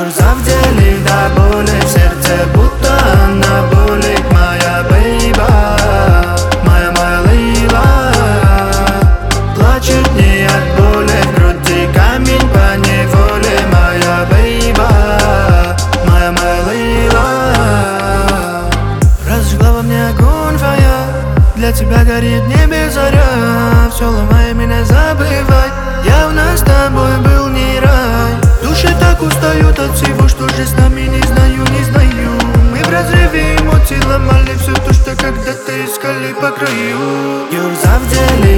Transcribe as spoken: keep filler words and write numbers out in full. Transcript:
Юрза в деле до боли в сердце, будто она болит. Моя бейба, моя моя Лейла, плачет не от боли, в груди камень по неволе. Моя бейба, моя моя Лейла, разжгла во мне огонь твоя, для тебя горит небе заря. Все ломай меня, забывай, явно с тобой был не рай. Души так устают от всего, что же с нами, не знаю, не знаю. Мы в разрыве эмоций ломали все то, что когда-то искали по краю. Юрза в деле